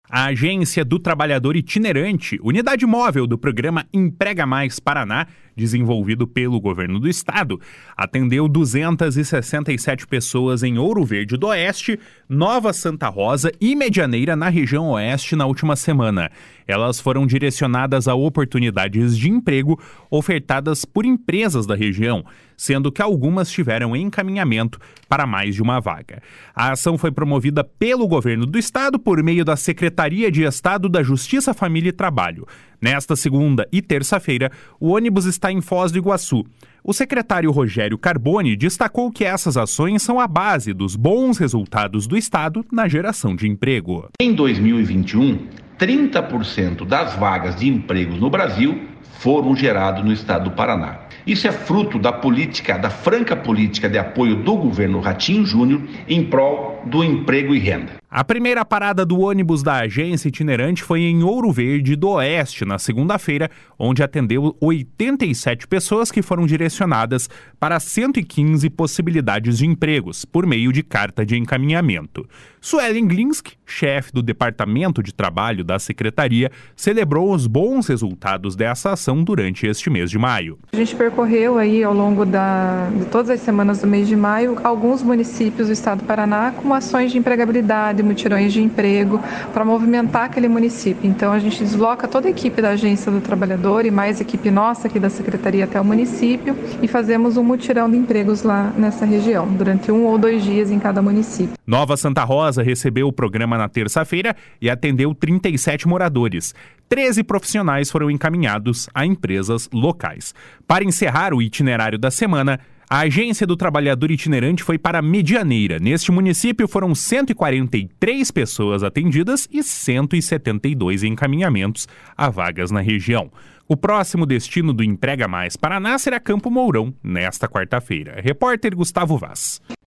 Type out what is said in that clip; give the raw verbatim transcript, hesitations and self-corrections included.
A Agência do Trabalhador Itinerante, unidade móvel do programa Emprega Mais Paraná, desenvolvido pelo governo do estado, atendeu duzentas e sessenta e sete pessoas em Ouro Verde do Oeste, Nova Santa Rosa e Medianeira na região oeste na última semana. Elas foram direcionadas a oportunidades de emprego ofertadas por empresas da região, sendo que algumas tiveram encaminhamento para mais de uma vaga. A ação foi promovida pelo governo do estado por meio da Secretaria de Estado da Justiça, Família e Trabalho. Nesta segunda e terça-feira, o ônibus está em Foz do Iguaçu. O secretário Rogério Carboni destacou que essas ações são a base dos bons resultados do estado na geração de emprego. Em dois mil e vinte e um, trinta por cento das vagas de empregos no Brasil foram geradas no estado do Paraná. Isso é fruto da política, da franca política de apoio do governo Ratinho Júnior em prol do emprego e renda. A primeira parada do ônibus da agência itinerante foi em Ouro Verde do Oeste, na segunda-feira, onde atendeu oitenta e sete pessoas que foram direcionadas para cento e quinze possibilidades de empregos, por meio de carta de encaminhamento. Suelen Glinsk, chefe do Departamento de Trabalho da Secretaria, celebrou os bons resultados dessa ação durante este mês de maio. A gente percorreu aí ao longo da, de todas as semanas do mês de maio alguns municípios do estado do Paraná com ações de empregabilidade, mutirões de emprego, para movimentar aquele município. Então a gente desloca toda a equipe da Agência do Trabalhador e mais equipe nossa aqui da Secretaria até o município e fazemos um mutirão de empregos lá nessa região, durante um ou dois dias em cada município. Nova Santa Rosa recebeu o programa na terça-feira e atendeu trinta e sete moradores. treze profissionais foram encaminhados a empresas locais. Para encerrar o itinerário da semana, a Agência do Trabalhador Itinerante foi para Medianeira. Neste município foram cento e quarenta e três pessoas atendidas e cento e setenta e dois encaminhamentos a vagas na região. O próximo destino do Emprega Mais Paraná será Campo Mourão, nesta quarta-feira. Repórter Gustavo Vaz.